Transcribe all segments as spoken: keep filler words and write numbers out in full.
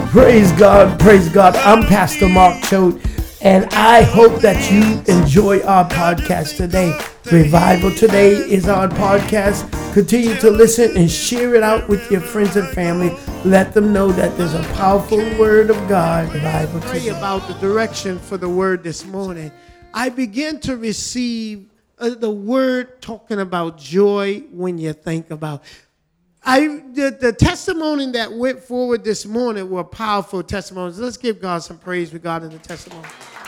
Praise God, praise God. I'm Pastor Mark Choate, and I hope that you enjoy our podcast today. Revival Today is our podcast. Continue to listen and share it out with your friends and family. Let them know that there's a powerful word of God. Revival Today. Pray about the direction for the word this morning. I begin to receive uh, the word talking about joy when you think about I the, the testimony that went forward this morning were powerful testimonies. Let's give God some praise regarding the testimony.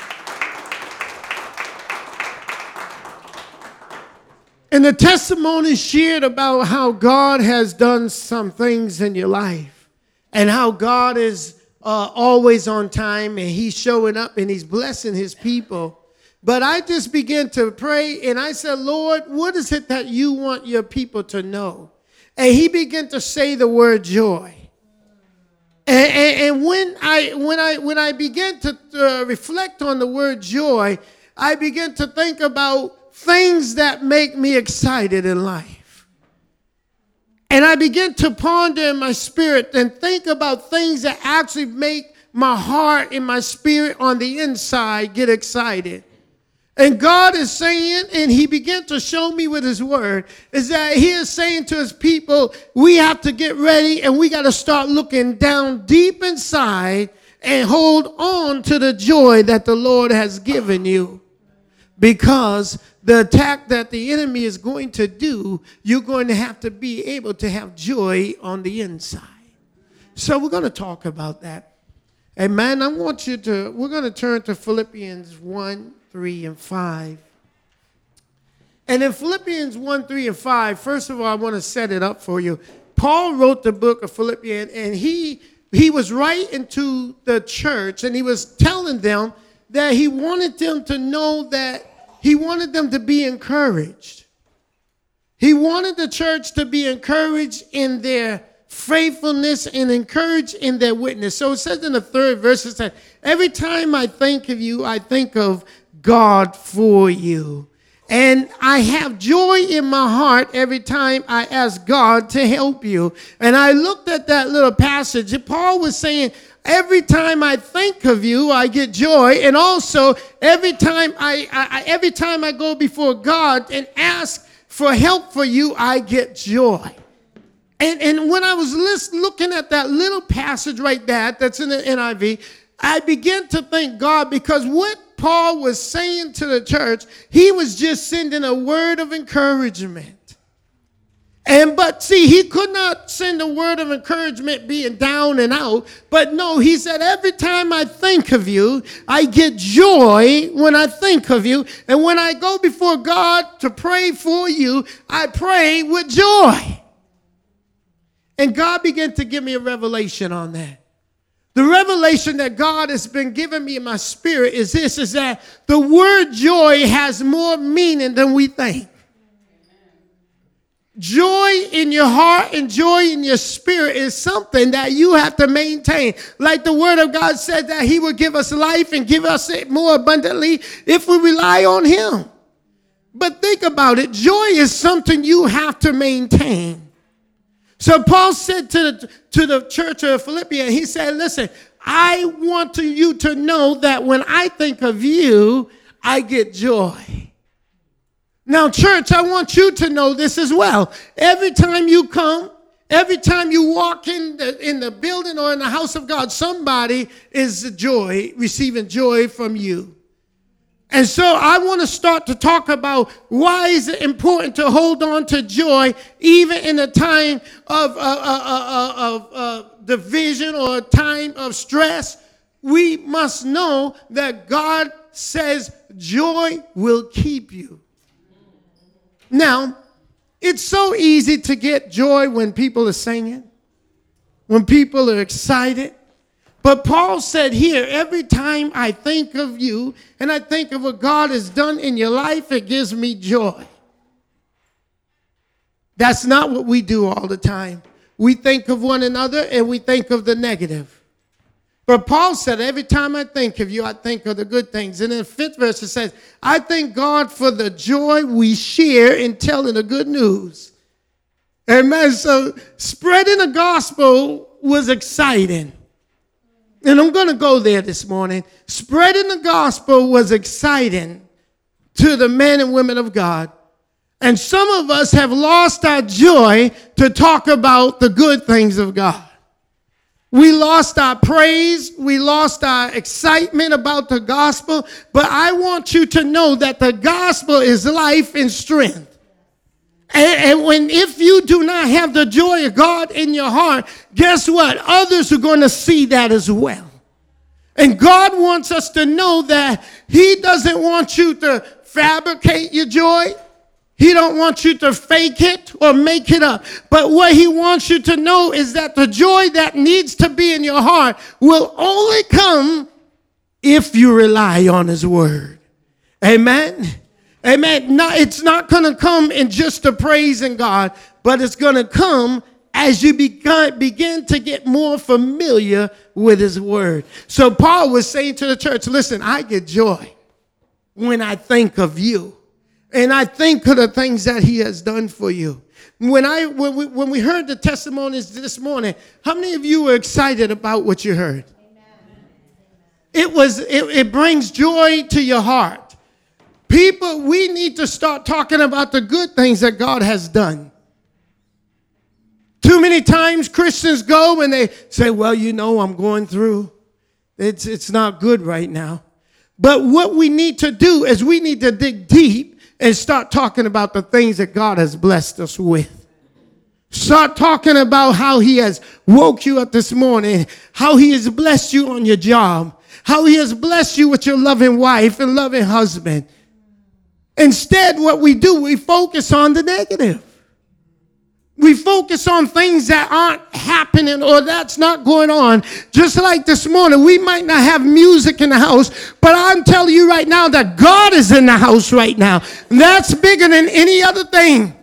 And the testimony shared about how God has done some things in your life and how God is uh, always on time and he's showing up and he's blessing his people. But I just began to pray and I said, Lord, what is it that you want your people to know? And he began to say the word joy. And, and, and when I when I when I began to uh, reflect on the word joy, I began to think about things that make me excited in life. And I began to ponder in my spirit and think about things that actually make my heart and my spirit on the inside get excited. And God is saying, and he began to show me with his word, is that he is saying to his people, we have to get ready and we got to start looking down deep inside and hold on to the joy that the Lord has given you. Because the attack that the enemy is going to do, you're going to have to be able to have joy on the inside. So we're going to talk about that. Amen. I want you to, we're going to turn to Philippians one, three, and five. And in Philippians one, three, and five, first of all, I want to set it up for you. Paul wrote the book of Philippians, and he he was writing to the church, and he was telling them that he wanted them to know that he wanted them to be encouraged. He wanted the church to be encouraged in their faithfulness and encouraged in their witness. So it says in the third verse, it says, every time I think of you, I think of God for you. And I have joy in my heart every time I ask God to help you. And I looked at that little passage, and Paul was saying, every time I think of you, I get joy. And also, every time I, I every time I go before God and ask for help for you, I get joy. And, and when I was list, looking at that little passage right there, that's in the N I V, I began to thank God because what Paul was saying to the church, he was just sending a word of encouragement. And but see, he could not send a word of encouragement being down and out. But no, he said, every time I think of you, I get joy when I think of you. And when I go before God to pray for you, I pray with joy. And God began to give me a revelation on that. The revelation that God has been giving me in my spirit is this, is that the word joy has more meaning than we think. Joy in your heart and joy in your spirit is something that you have to maintain. Like the word of God said that he will give us life and give us it more abundantly if we rely on him. But think about it. Joy is something you have to maintain. So Paul said to the, to the church of Philippians, he said, listen, I want to, you to know that when I think of you, I get joy. Now, church, I want you to know this as well. Every time you come, every time you walk in the, in the building or in the house of God, somebody is joy, receiving joy from you. And so I want to start to talk about why is it important to hold on to joy even in a time of, uh, uh, uh, of uh, division or a time of stress. We must know that God says joy will keep you. Now, it's so easy to get joy when people are singing, when people are excited. But Paul said here, every time I think of you and I think of what God has done in your life, it gives me joy. That's not what we do all the time. We think of one another and we think of the negative. But Paul said, every time I think of you, I think of the good things. And in the fifth verse, it says, I thank God for the joy we share in telling the good news. Amen. So spreading the gospel was exciting. And I'm going to go there this morning. Spreading the gospel was exciting to the men and women of God. And some of us have lost our joy to talk about the good things of God. We lost our praise. We lost our excitement about the gospel. But I want you to know that the gospel is life and strength. And, and when if you do not have the joy of God in your heart, guess what? Others are going to see that as well. And God wants us to know that he doesn't want you to fabricate your joy. He don't want you to fake it or make it up. But what he wants you to know is that the joy that needs to be in your heart will only come if you rely on his word. Amen. Amen. No, it's not going to come in just the praising God, but it's going to come as you begin, begin to get more familiar with his word. So Paul was saying to the church, listen, I get joy when I think of you. And I think of the things that he has done for you. When I when we, when we heard the testimonies this morning, how many of you were excited about what you heard? Amen. It was it, it brings joy to your heart. People, we need to start talking about the good things that God has done. Too many times Christians go and they say, well, you know, I'm going through. It's, it's not good right now. But what we need to do is we need to dig deep and start talking about the things that God has blessed us with. Start talking about how he has woke you up this morning, how he has blessed you on your job, how he has blessed you with your loving wife and loving husband. Instead, what we do, we focus on the negative. We focus on things that aren't happening or that's not going on. Just like this morning, we might not have music in the house, but I'm telling you right now that God is in the house right now. That's bigger than any other thing.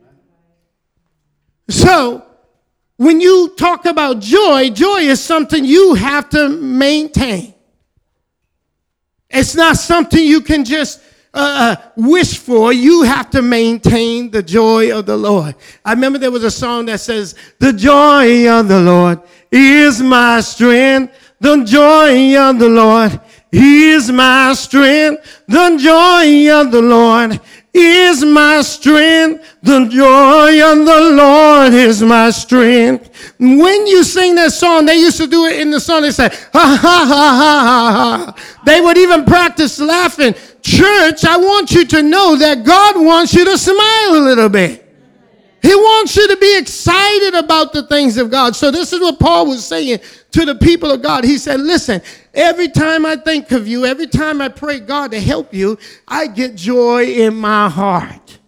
So, when you talk about joy, joy is something you have to maintain. It's not something you can just Uh, wish for. You have to maintain the joy of the Lord. I remember there was a song that says, the joy of the Lord is my strength. The joy of the Lord is my strength. The joy of the Lord is my strength. The joy of the Lord is my strength. When you sing that song, they used to do it in the song. They say, ha, ha, ha, ha, ha, ha. They would even practice laughing. Church, I want you to know that God wants you to smile a little bit. He wants you to be excited about the things of God. So this is what Paul was saying to the people of God. He said, listen, every time I think of you, every time I pray God to help you, I get joy in my heart.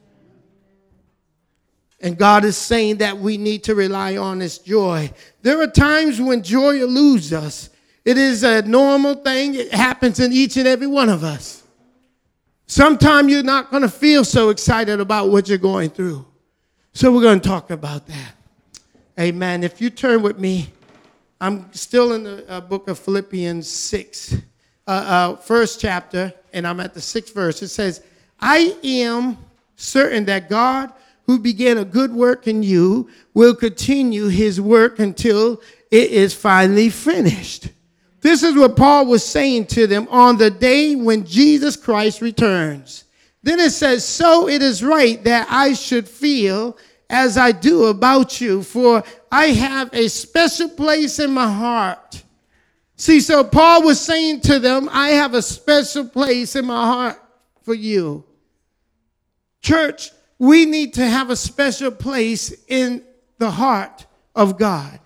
And God is saying that we need to rely on his joy. There are times when joy eludes us. It is a normal thing. It happens in each and every one of us. Sometimes you're not going to feel so excited about what you're going through. So we're going to talk about that. Amen. If you turn with me, I'm still in the uh, book of Philippians six, uh, uh, first chapter, and I'm at the sixth verse. It says, I am certain that God, who began a good work in you, will continue his work until it is finally finished. This is what Paul was saying to them on the day when Jesus Christ returns. Then it says, so it is right that I should feel as I do about you, for I have a special place in my heart. See, so Paul was saying to them, I have a special place in my heart for you. Church, we need to have a special place in the heart of God.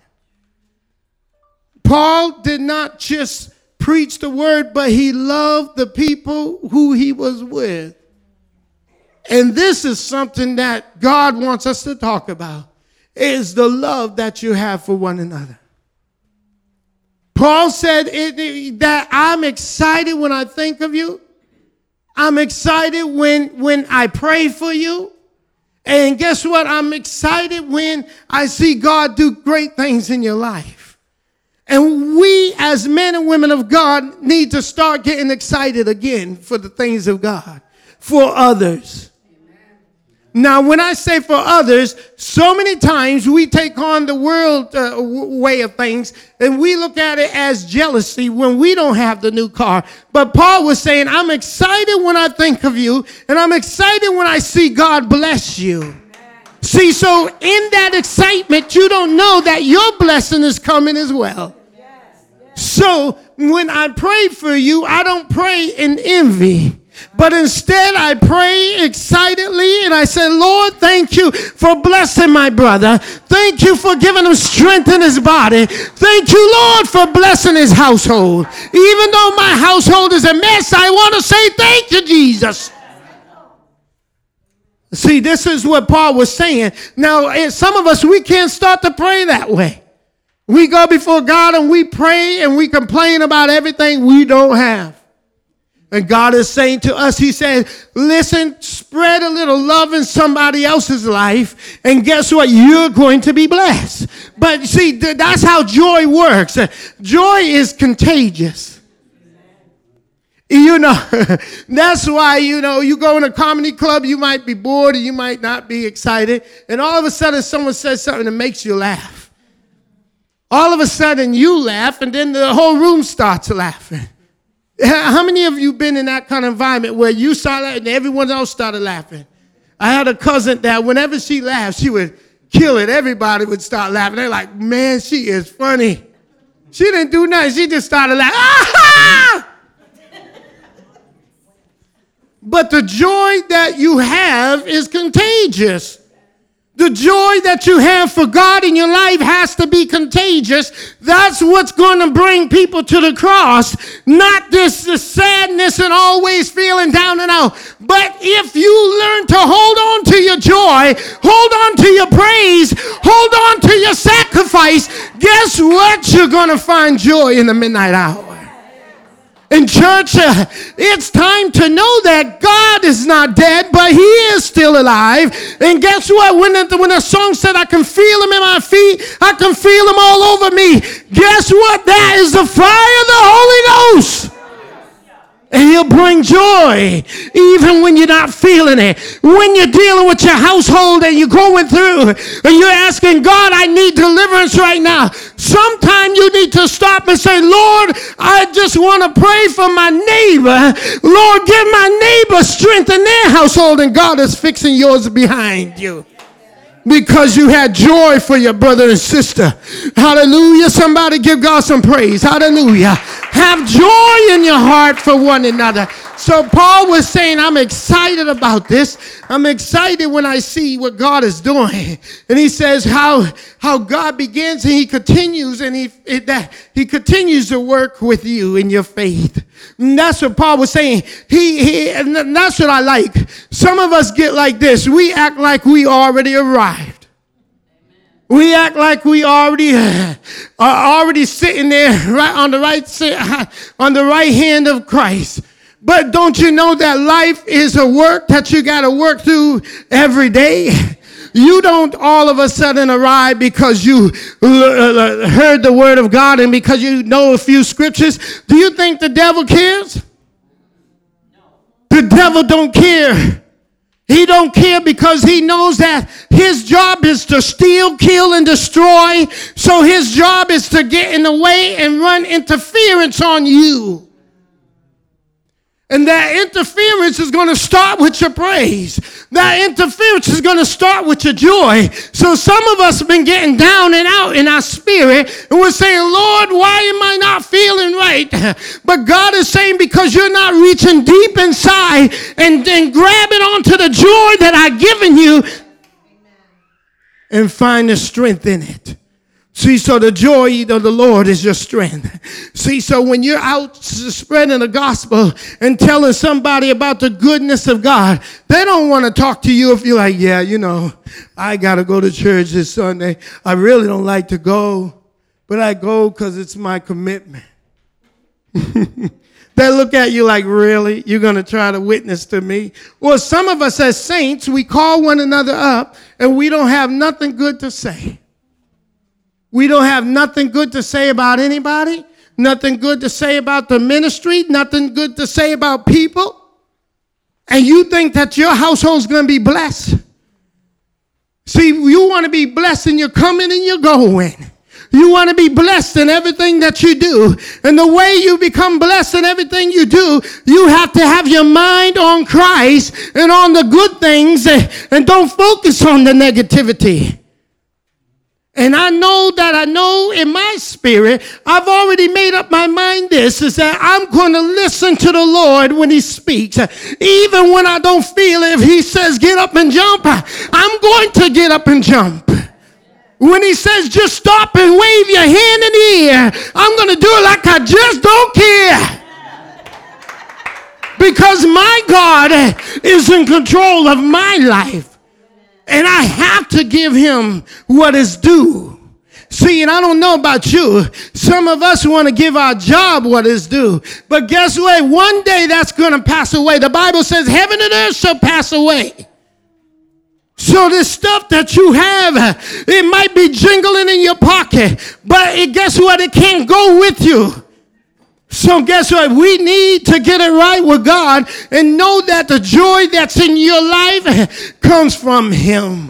Paul did not just preach the word, but he loved the people who he was with. And this is something that God wants us to talk about, is the love that you have for one another. Paul said it, it, that I'm excited when I think of you. I'm excited when, when I pray for you. And guess what? I'm excited when I see God do great things in your life. And we as men and women of God need to start getting excited again for the things of God, for others. Now, when I say for others, so many times we take on the world uh, w- way of things and we look at it as jealousy when we don't have the new car. But Paul was saying, I'm excited when I think of you, and I'm excited when I see God bless you. Amen. See, so in that excitement, you don't know that your blessing is coming as well. Yes. Yes. So when I pray for you, I don't pray in envy. But instead, I pray excitedly, and I say, Lord, thank you for blessing my brother. Thank you for giving him strength in his body. Thank you, Lord, for blessing his household. Even though my household is a mess, I want to say thank you, Jesus. See, this is what Paul was saying. Now, some of us, we can't start to pray that way. We go before God and we pray and we complain about everything we don't have. And God is saying to us, he said, listen, spread a little love in somebody else's life, and guess what? You're going to be blessed. But see, that's how joy works. Joy is contagious. You know, that's why, you know, you go in a comedy club, you might be bored, and you might not be excited, and all of a sudden someone says something that makes you laugh. All of a sudden you laugh, and then the whole room starts laughing. How many of you been in that kind of environment where you started laughing and everyone else started laughing? I had a cousin that whenever she laughed, she would kill it. Everybody would start laughing. They're like, man, she is funny. She didn't do nothing. She just started laughing. Ah! But the joy that you have is contagious. The joy that you have for God in your life has to be contagious. That's what's going to bring people to the cross. Not this, this sadness and always feeling down and out. But if you learn to hold on to your joy, hold on to your praise, hold on to your sacrifice, guess what? You're going to find joy in the midnight hour. In church, uh, it's time to know that God is not dead, but he is still alive. And guess what? When the, when the song said, I can feel him in my feet, I can feel him all over me. Guess what? That is the fire of the Holy Ghost. And he'll bring joy even when you're not feeling it. When you're dealing with your household and you're going through and you're asking God, I need deliverance right now. Sometime you need to stop and say, Lord, I just want to pray for my neighbor. Lord, give my neighbor strength in their household, and God is fixing yours behind you. Because you had joy for your brother and sister. Hallelujah. Somebody give God some praise. Hallelujah. Have joy in your heart for one another. So Paul was saying, I'm excited about this. I'm excited when I see what God is doing. And he says how, how God begins and he continues and he, it, that he continues to work with you in your faith. And that's what Paul was saying. He, he, and that's what I like. Some of us get like this. We act like we already arrived. We act like we already uh, are already sitting there right on the right on the right hand of Christ. But don't you know that life is a work that you got to work through every day? You don't all of a sudden arrive because you uh, heard the word of God and because you know a few scriptures. Do you think the devil cares? No. The devil don't care. He don't care because he knows that his job is to steal, kill, and destroy. So his job is to get in the way and run interference on you. And that interference is going to start with your praise. That interference is going to start with your joy. So some of us have been getting down and out in our spirit. And we're saying, Lord, why am I not feeling right? But God is saying, because you're not reaching deep inside and, and grabbing onto the joy that I've given you. And find the strength in it. See, so the joy of the Lord is your strength. See, so when you're out spreading the gospel and telling somebody about the goodness of God, they don't want to talk to you if you're like, yeah, you know, I got to go to church this Sunday. I really don't like to go, but I go because it's my commitment. They look at you like, really? You're going to try to witness to me? Well, some of us as saints, we call one another up and we don't have nothing good to say. We don't have nothing good to say about anybody, nothing good to say about the ministry, nothing good to say about people. And you think that your household's going to be blessed. See, you want to be blessed in your coming and your going. You want to be blessed in everything that you do. And the way you become blessed in everything you do, you have to have your mind on Christ and on the good things, and don't focus on the negativity. And I know that I know in my spirit, I've already made up my mind this, is that I'm going to listen to the Lord when he speaks. Even when I don't feel it, if he says get up and jump, I'm going to get up and jump. When he says just stop and wave your hand in the air, I'm going to do it like I just don't care. Because my God is in control of my life. And I have to give him what is due. See, and I don't know about you. Some of us want to give our job what is due. But guess what? One day that's going to pass away. The Bible says heaven and earth shall pass away. So this stuff that you have, it might be jingling in your pocket. But it, guess what? It can't go with you. So guess what? We need to get it right with God and know that the joy that's in your life comes from him.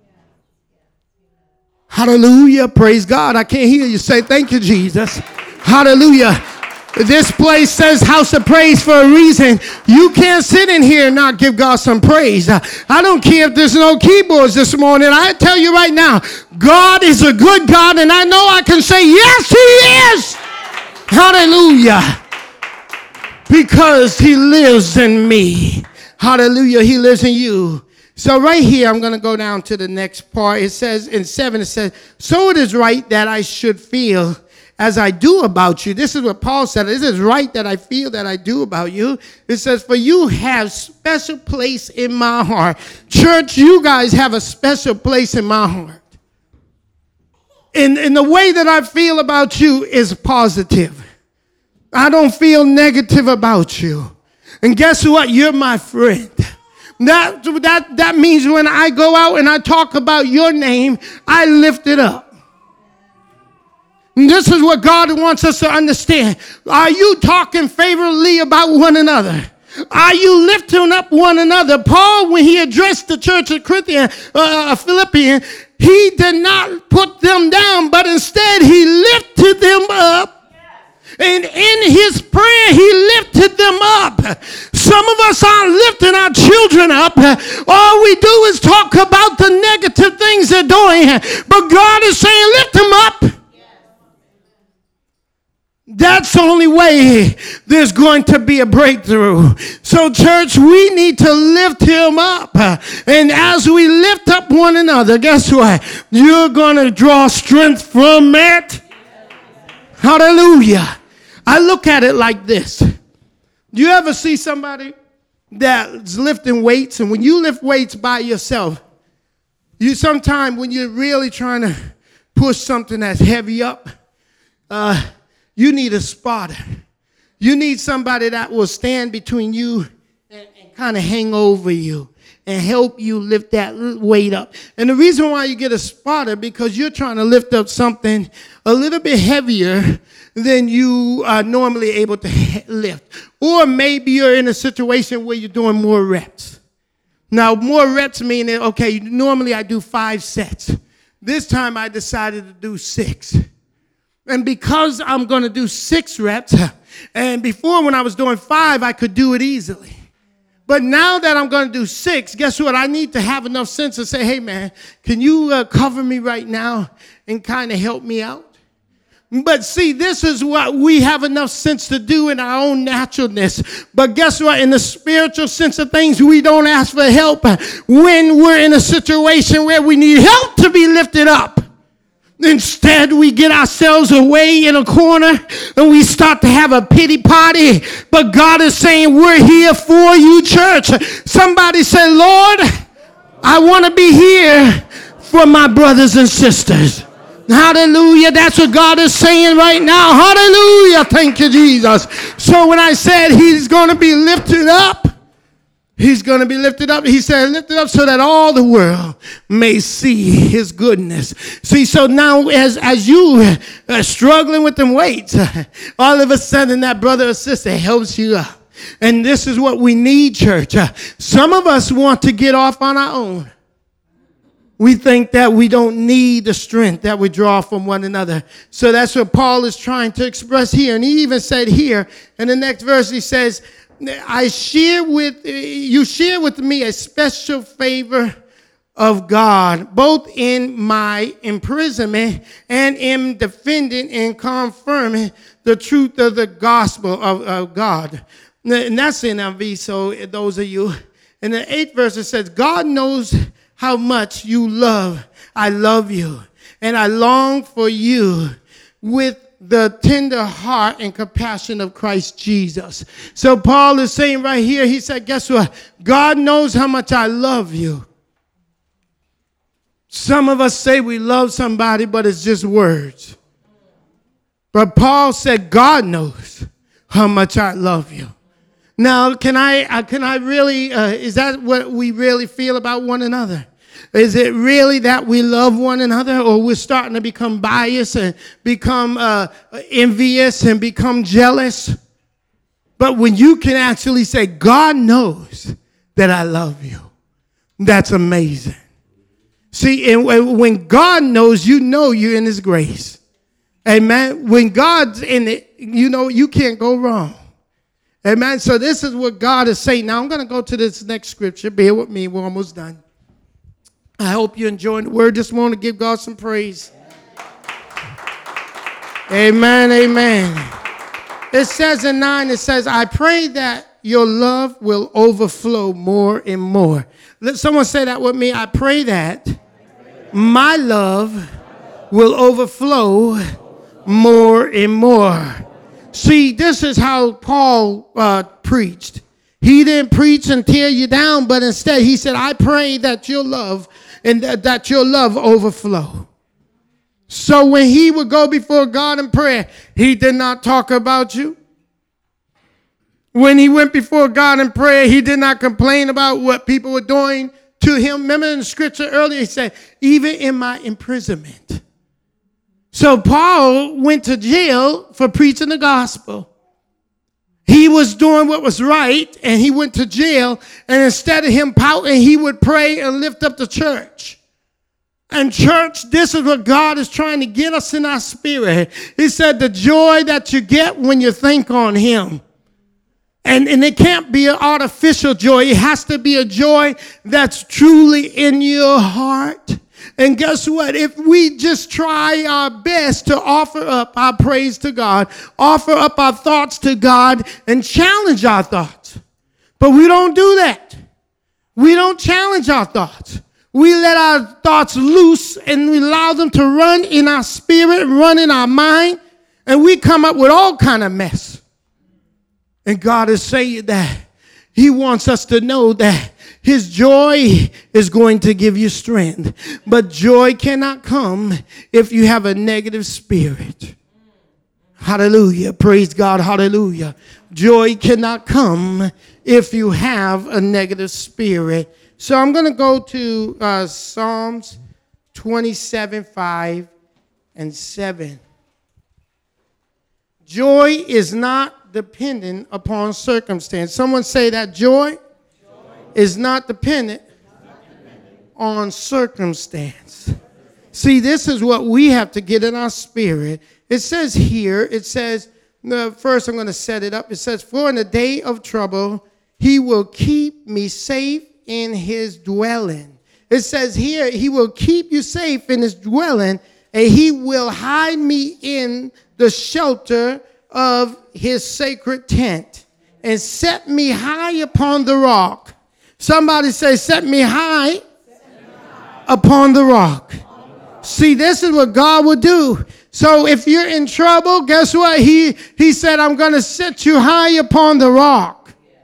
Hallelujah. Praise God. I can't hear you say thank you, Jesus. Hallelujah. This place says house of praise for a reason. You can't sit in here and not give God some praise. I don't care if there's no keyboards this morning. I tell you right now, God is a good God, and I know I can say yes, he is. Hallelujah. Because he lives in me. Hallelujah. He lives in you. So right here, I'm going to go down to the next part. It says in seven, it says, so it is right that I should feel as I do about you. This is what Paul said. This is right that I feel that I do about you. It says, for you have special place in my heart. Church, you guys have a special place in my heart. And, and the way that I feel about you is positive. I don't feel negative about you. And guess what? You're my friend. That, that, that means when I go out and I talk about your name, I lift it up. And this is what God wants us to understand. Are you talking favorably about one another? Are you lifting up one another? Paul, when he addressed the church of Corinthian, uh, Philippians, he did not put them down, but instead he lifted them up. And in his prayer, he lifted them up. Some of us aren't lifting our children up. All we do is talk about the negative things they're doing. But God is saying, lift them up. That's the only way there's going to be a breakthrough. So, church, we need to lift him up. And as we lift up one another, guess what? You're going to draw strength from it. Hallelujah. I look at it like this. Do you ever see somebody that's lifting weights? And when you lift weights by yourself, you sometimes when you're really trying to push something that's heavy up, uh, you need a spotter. You need somebody that will stand between you and, and kind of hang over you and help you lift that weight up. And the reason why you get a spotter, because you're trying to lift up something a little bit heavier than you are normally able to lift. Or maybe you're in a situation where you're doing more reps. Now, more reps meaning, okay, normally I do five sets. This time I decided to do six. And because I'm going to do six reps, and before when I was doing five, I could do it easily. But now that I'm going to do six, guess what? I need to have enough sense to say, hey, man, can you uh, cover me right now and kind of help me out? But see, this is what we have enough sense to do in our own naturalness. But guess what? In the spiritual sense of things, we don't ask for help when we're in a situation where we need help to be lifted up. Instead, we get ourselves away in a corner and we start to have a pity party. But God is saying, we're here for you, church. Somebody say, Lord, I want to be here for my brothers and sisters. Hallelujah. That's what God is saying right now. Hallelujah. Thank you, Jesus. So when I said he's going to be lifted up, he's going to be lifted up. He said, lifted up so that all the world may see his goodness. See, so now as, as you are struggling with them weights, all of a sudden that brother or sister helps you up. And this is what we need, church. Some of us want to get off on our own. We think that we don't need the strength that we draw from one another. So that's what Paul is trying to express here. And he even said here in the next verse, he says, I share with, you share with me a special favor of God, both in my imprisonment and in defending and confirming the truth of the gospel of, of God. And that's in N I V, so those of you. In the eighth verse, it says, God knows how much you love. I love you, and I long for you with the tender heart and compassion of Christ Jesus. So Paul is saying right here, he said, guess what? God knows how much I love you. Some of us say we love somebody, but it's just words. But Paul said, God knows how much I love you. Now, can I, uh, can I really, uh, is that what we really feel about one another? Is it really that we love one another, or we're starting to become biased and become uh, envious and become jealous? But when you can actually say, God knows that I love you, that's amazing. See, and when God knows, you know you're in his grace. Amen. When God's in it, you know you can't go wrong. Amen. So this is what God is saying. Now I'm going to go to this next scripture. Bear with me. We're almost done. I hope you're enjoying the word this morning. Give God some praise. Amen. Amen. It says in nine, it says, I pray that your love will overflow more and more. Let someone say that with me. I pray that my love will overflow more and more. See, this is how Paul uh, preached. He didn't preach and tear you down, but instead he said, I pray that your love and th- that your love overflow. So when he would go before God in prayer, he did not talk about you. When he went before God in prayer, he did not complain about what people were doing to him. Remember in the scripture earlier, he said, even in my imprisonment. So Paul went to jail for preaching the gospel. He was doing what was right, and he went to jail, and instead of him pouting, he would pray and lift up the church. And church, this is what God is trying to get us in our spirit. He said the joy that you get when you think on him. And, and it can't be an artificial joy. It has to be a joy that's truly in your heart. And guess what? If we just try our best to offer up our praise to God, offer up our thoughts to God, and challenge our thoughts. But we don't do that. We don't challenge our thoughts. We let our thoughts loose and we allow them to run in our spirit, run in our mind, and we come up with all kind of mess. And God is saying that he wants us to know that his joy is going to give you strength. But joy cannot come if you have a negative spirit. Hallelujah. Praise God. Hallelujah. Joy cannot come if you have a negative spirit. So I'm going to go to uh, Psalms twenty-seven, five and seven. Joy is not dependent upon circumstance. Someone say that joy, joy. is not dependent, not dependent on circumstance. See, this is what we have to get in our spirit. It says here, it says, no, first I'm going to set it up. It says, for in the day of trouble, he will keep me safe in his dwelling. It says here, he will keep you safe in his dwelling, and he will hide me in the shelter of his sacred tent and set me high upon the rock. Somebody say, set me high, set me high. Upon the rock. Upon the rock. See, this is what God would do. So if you're in trouble, guess what? He, he said, I'm going to set you high upon the rock.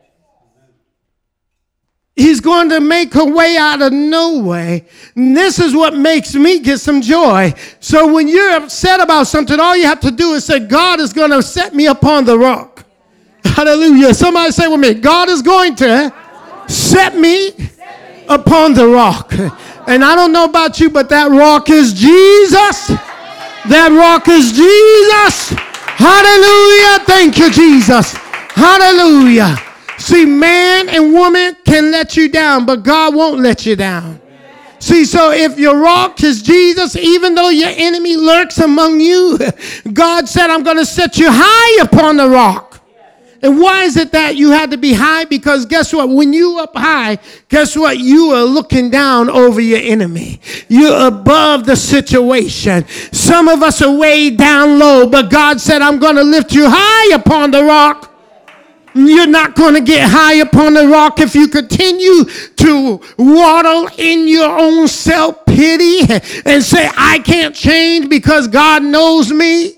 He's going to make a way out of no way. And this is what makes me get some joy. So when you're upset about something, all you have to do is say, God is going to set me upon the rock. Hallelujah. Somebody say with me, God is going to set me upon the rock. And I don't know about you, but that rock is Jesus. That rock is Jesus. Hallelujah. Thank you, Jesus. Hallelujah. See, man and woman can let you down, but God won't let you down. See, so if your rock is Jesus, even though your enemy lurks among you, God said, I'm going to set you high upon the rock. And why is it that you had to be high? Because guess what? When you up high, guess what? You are looking down over your enemy. You're above the situation. Some of us are way down low, but God said, I'm going to lift you high upon the rock. You're not going to get high upon the rock if you continue to waddle in your own self-pity and say, I can't change because God knows me.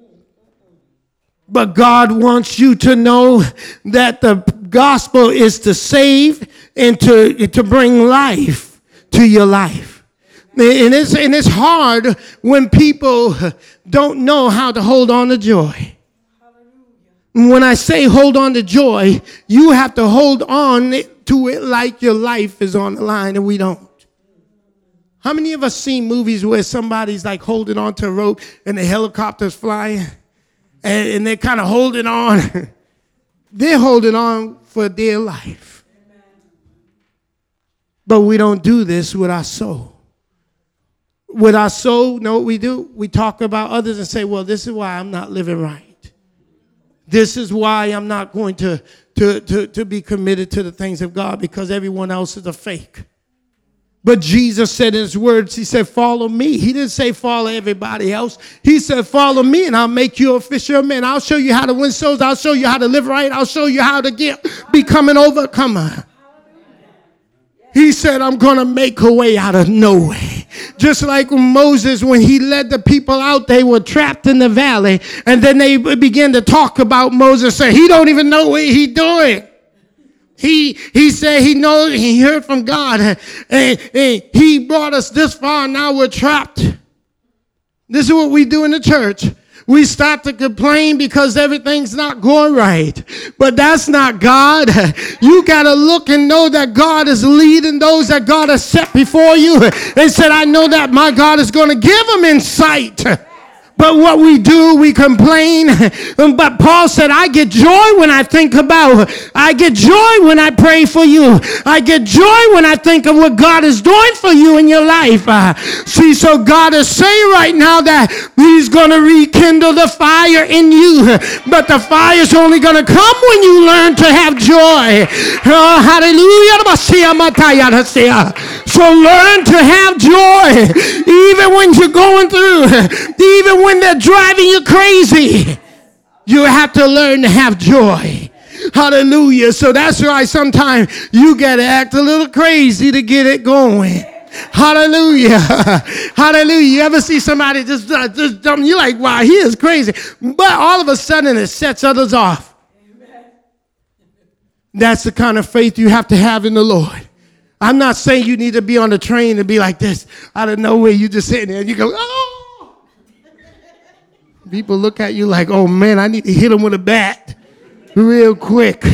But God wants you to know that the gospel is to save and to, to bring life to your life. And it's, and it's hard when people don't know how to hold on to joy. When I say hold on to joy, you have to hold on to it like your life is on the line, and we don't. How many of us seen movies where somebody's like holding on to a rope and the helicopter's flying? And, and they're kind of holding on. They're holding on for dear life. But we don't do this with our soul. With our soul, know what we do? We talk about others and say, well, this is why I'm not living right. This is why I'm not going to, to, to, to be committed to the things of God, because everyone else is a fake. But Jesus said in his words, he said, follow me. He didn't say follow everybody else. He said, follow me and I'll make you a fisher of men. I'll show you how to win souls. I'll show you how to live right. I'll show you how to get become an overcomer. He said, I'm going to make a way out of no way. Just like Moses, when he led the people out, they were trapped in the valley. And then they began to talk about Moses, say, he don't even know what he's doing. He he said he knows, he heard from God, and, and he brought us this far, now we're trapped. This is what we do in the church. We start to complain because everything's not going right. But that's not God. You got to look and know that God is leading those that God has set before you. They said, I know that my God is going to give them insight. But what we do, we complain. But Paul said, I get joy when I think about, I get joy when I pray for you. I get joy when I think of what God is doing for you in your life. Uh, see, so God is saying right now that he's going to rekindle the fire in you. But the fire is only going to come when you learn to have joy. Oh, hallelujah. So learn to have joy. Even when you're going through, even when they're driving you crazy, you have to learn to have joy. Hallelujah. So that's why sometimes you got to act a little crazy to get it going. Hallelujah. Hallelujah. You ever see somebody just, uh, just dumb? You're like, wow, he is crazy. But all of a sudden it sets others off. That's the kind of faith you have to have in the Lord. I'm not saying you need to be on the train and be like this. Out of nowhere, you just sitting there and you go, oh. People look at you like, oh, man, I need to hit them with a bat real quick.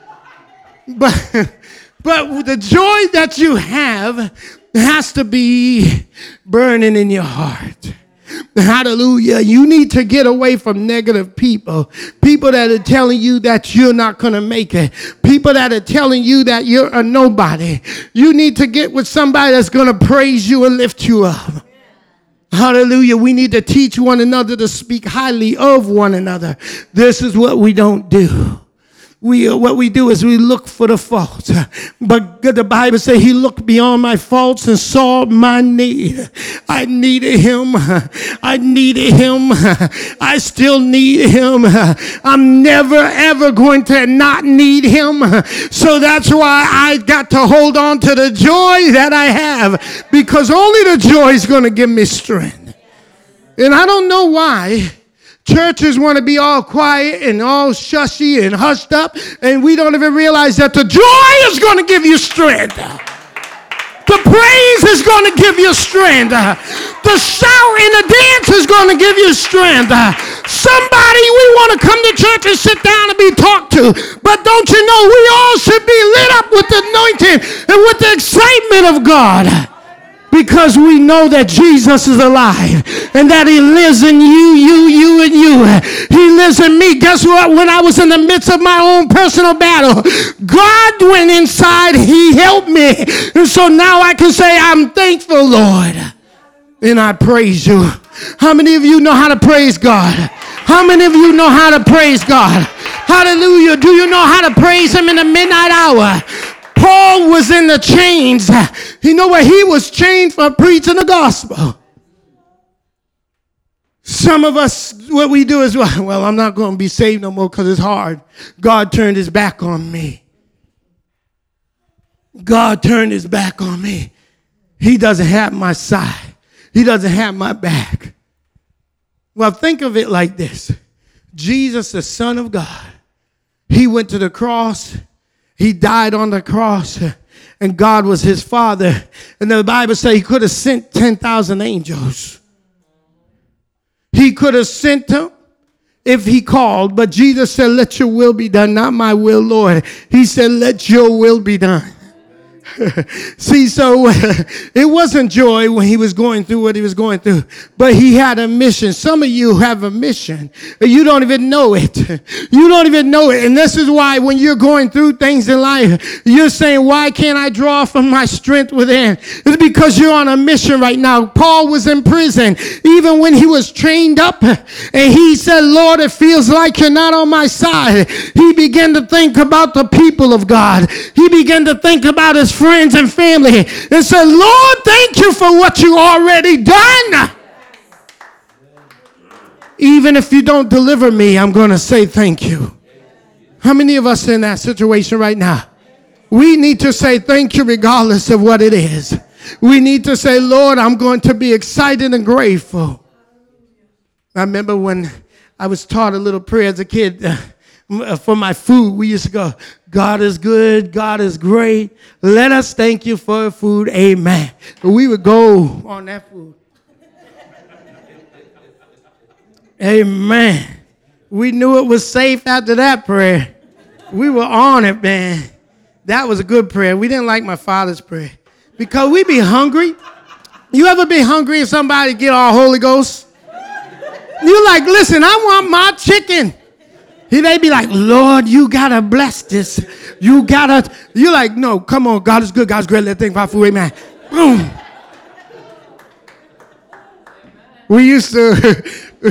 But, but the joy that you have has to be burning in your heart. Hallelujah. You need to get away from negative people. People that are telling you that you're not going to make it. People that are telling you that you're a nobody. You need to get with somebody that's going to praise you and lift you up. Hallelujah. We need to teach one another to speak highly of one another. This is what we don't do. We, uh, what we do is we look for the faults. But the Bible says he looked beyond my faults and saw my need. I needed him. I needed him. I still need him. I'm never, ever going to not need him. So that's why I got to hold on to the joy that I have, because only the joy is going to give me strength. And I don't know why churches want to be all quiet and all shushy and hushed up, and we don't even realize that the joy is going to give you strength. The praise is going to give you strength. The shout and the dance is going to give you strength. Somebody, we want to come to church and sit down and be talked to, but don't you know we all should be lit up with the anointing and with the excitement of God. Because we know that Jesus is alive and that he lives in you, you, you, and you. He lives in me. Guess what? When I was in the midst of my own personal battle, God went inside. He helped me. And so now I can say, I'm thankful, Lord. And I praise you. How many of you know how to praise God? How many of you know how to praise God? Hallelujah. Do you know how to praise him in the midnight hour? Paul was in the chains. You know what? He was chained for preaching the gospel. Some of us, what we do is, well, well I'm not going to be saved no more because it's hard. God turned his back on me. God turned his back on me. He doesn't have my side. He doesn't have my back. Well, think of it like this. Jesus, the Son of God, he went to the cross. He died on the cross, and God was his Father. And the Bible says he could have sent ten thousand angels. He could have sent them if he called, but Jesus said, let your will be done, not my will, Lord. He said, let your will be done. See, so it wasn't joy when he was going through what he was going through, but he had a mission. Some of you have a mission. You don't even know it. You don't even know it. And this is why when you're going through things in life, you're saying, why can't I draw from my strength within? It's because you're on a mission right now. Paul was in prison, even when he was chained up, and he said, Lord, it feels like you're not on my side. He began to think about the people of God. He began to think about his friends and family and said, Lord, thank you for what you already done. Even if you don't deliver me, I'm going to say thank you. How many of us are in that situation right now? We need to say thank you regardless of what it is. We need to say, Lord, I'm going to be excited and grateful. I remember when I was taught a little prayer as a kid uh, for my food. We used to go, God is good. God is great. Let us thank you for food. Amen. We would go on that food. Amen. We knew it was safe after that prayer. We were on it, man. That was a good prayer. We didn't like my father's prayer because we be hungry. You ever be hungry and somebody get all Holy Ghost? You're like, listen, I want my chicken. He may be like, Lord, you got to bless this. You got to. You're like, no, come on. God is good. God's great. Let's think about food. Amen. Boom. We used to,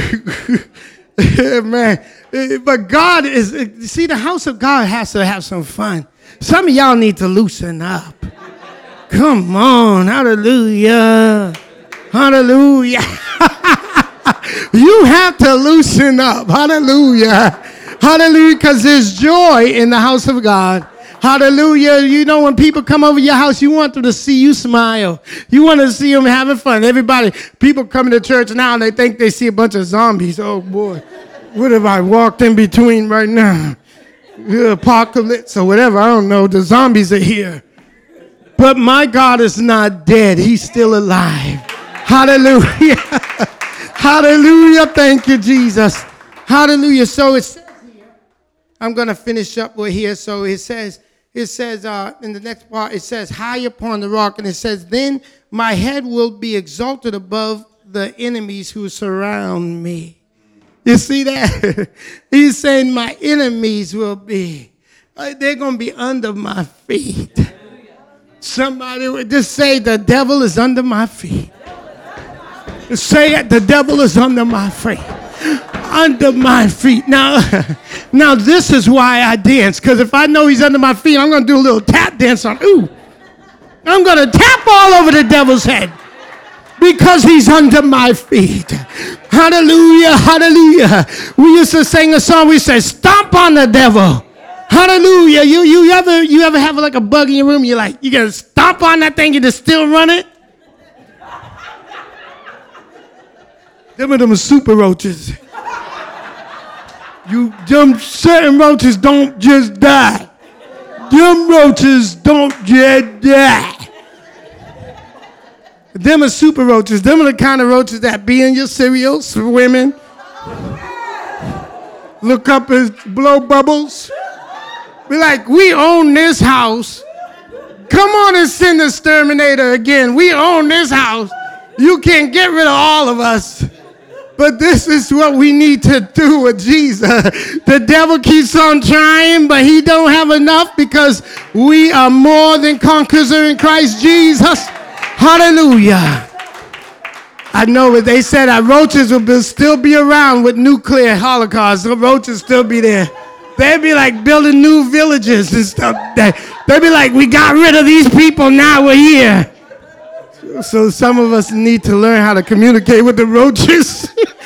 man. But God is, see, the house of God has to have some fun. Some of y'all need to loosen up. Come on. Hallelujah. Hallelujah. You have to loosen up. Hallelujah. Hallelujah, because there's joy in the house of God. Hallelujah. You know, when people come over your house, you want them to see you smile. You want to see them having fun. Everybody, people coming to church now, and they think they see a bunch of zombies. Oh, boy. What have I walked in between right now? The apocalypse or whatever. I don't know. The zombies are here. But my God is not dead. He's still alive. Hallelujah. Hallelujah. Thank you, Jesus. Hallelujah. So it says here, I'm going to finish up with here. So it says, it says uh, in the next part, it says, high upon the rock. And it says, then my head will be exalted above the enemies who surround me. You see that? He's saying my enemies will be, uh, they're going to be under my feet. Somebody would just say, the devil is under my feet. Say it, the devil is under my feet. Under my feet. Now, now this is why I dance, because if I know he's under my feet, I'm going to do a little tap dance on, ooh. I'm going to tap all over the devil's head because he's under my feet. Hallelujah, hallelujah. We used to sing a song, we said, stomp on the devil. Hallelujah. You, you, ever, you ever have like a bug in your room, you're like, you got to stomp on that thing and just still run it? Them are them super roaches. You, them certain roaches don't just die. Them roaches don't just die. Them are super roaches. Them are the kind of roaches that be in your cereal, swimming. Look up and blow bubbles. Be like, we own this house. Come on and send the exterminator again. We own this house. You can't get rid of all of us. But this is what we need to do with Jesus. The devil keeps on trying, but he don't have enough because we are more than conquerors in Christ Jesus. Hallelujah. I know what they said, our roaches will be, still be around with nuclear holocaust. The roaches still be there. They'd be like building new villages and stuff. They, they'd be like, we got rid of these people, now we're here. So some of us need to learn how to communicate with the roaches.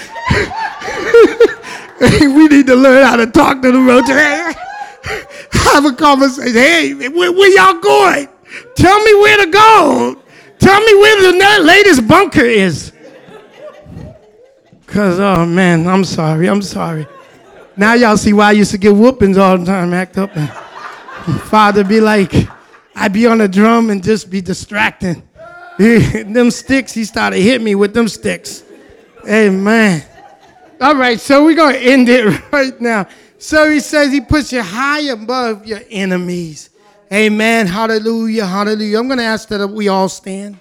We need to learn how to talk to the roaches. Have a conversation. Hey, where, where y'all going? Tell me where to go. Tell me where the latest bunker is. Because, oh, man, I'm sorry. I'm sorry. Now y'all see why I used to get whoopings all the time, act up. And Father be like, I'd be on the drum and just be distracting. Them sticks, he started hitting me with them sticks. Amen. All right, so we're going to end it right now. So he says he puts you high above your enemies. Amen. Hallelujah. Hallelujah. I'm going to ask that we all stand.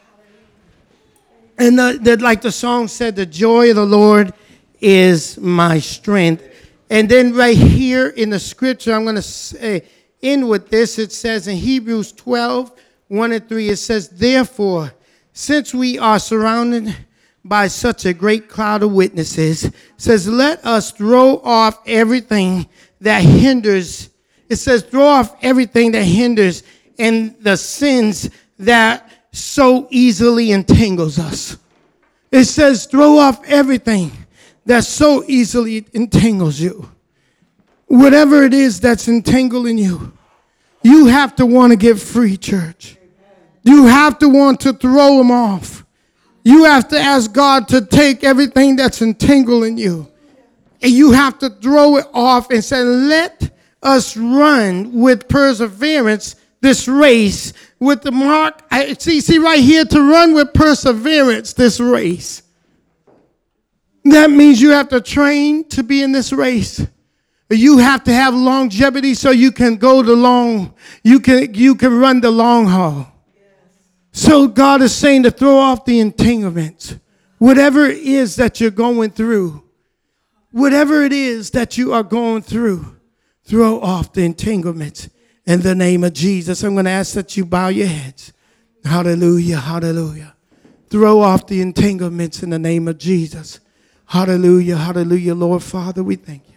And the, the, like the song said, the joy of the Lord is my strength. And then right here in the scripture, I'm going to say, end with this. It says in Hebrews twelve, one and three, it says, therefore, since we are surrounded by such a great cloud of witnesses, it says, let us throw off everything that hinders. It says, throw off everything that hinders and the sins that so easily entangles us. It says, throw off everything that so easily entangles you. Whatever it is that's entangling you, you have to want to get free, church. You have to want to throw them off. You have to ask God to take everything that's entangling you, and you have to throw it off and say, let us run with perseverance this race with the mark. I see, see right here, to run with perseverance this race. That means you have to train to be in this race. You have to have longevity so you can go the long, you can you can run the long haul. So God is saying to throw off the entanglements. Whatever it is that you're going through, whatever it is that you are going through, throw off the entanglements in the name of Jesus. I'm going to ask that you bow your heads. Hallelujah, hallelujah. Throw off the entanglements in the name of Jesus. Hallelujah, hallelujah. Lord Father, we thank you.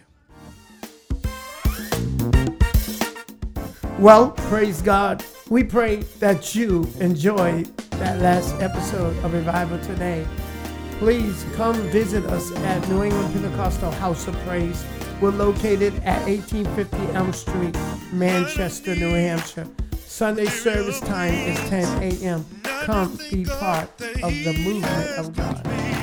Well, praise God. We pray that you enjoyed that last episode of Revival Today. Please come visit us at New England Pentecostal House of Praise. We're located at eighteen fifty Elm Street, Manchester, New Hampshire. Sunday service time is ten a.m. Come be part of the movement of God.